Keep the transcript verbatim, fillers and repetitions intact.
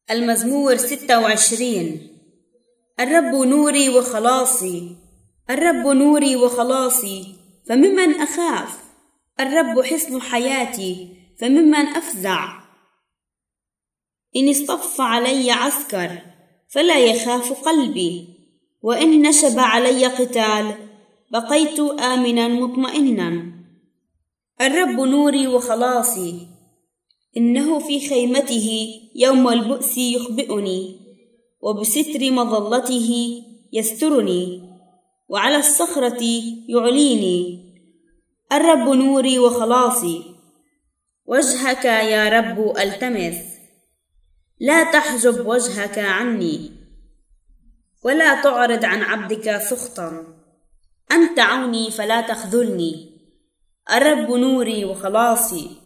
المزمور ستة وعشرين. الرب نوري وخلاصي، الرب نوري وخلاصي، فممن أخاف؟ الرب حصن حياتي، فممن أفزع؟ إن اصطف علي عسكر فلا يخاف قلبي، وإن نشب علي قتال بقيت آمنا مطمئنا. الرب نوري وخلاصي، إنه في خيمته يوم البؤس يخبئني، وبستر مظلته يسترني، وعلى الصخرة يعليني. الرب نوري وخلاصي، وجهك يا رب ألتمس، لا تحجب وجهك عني، ولا تعرض عن عبدك سخطا. أنت عوني فلا تخذلني، الرب نوري وخلاصي.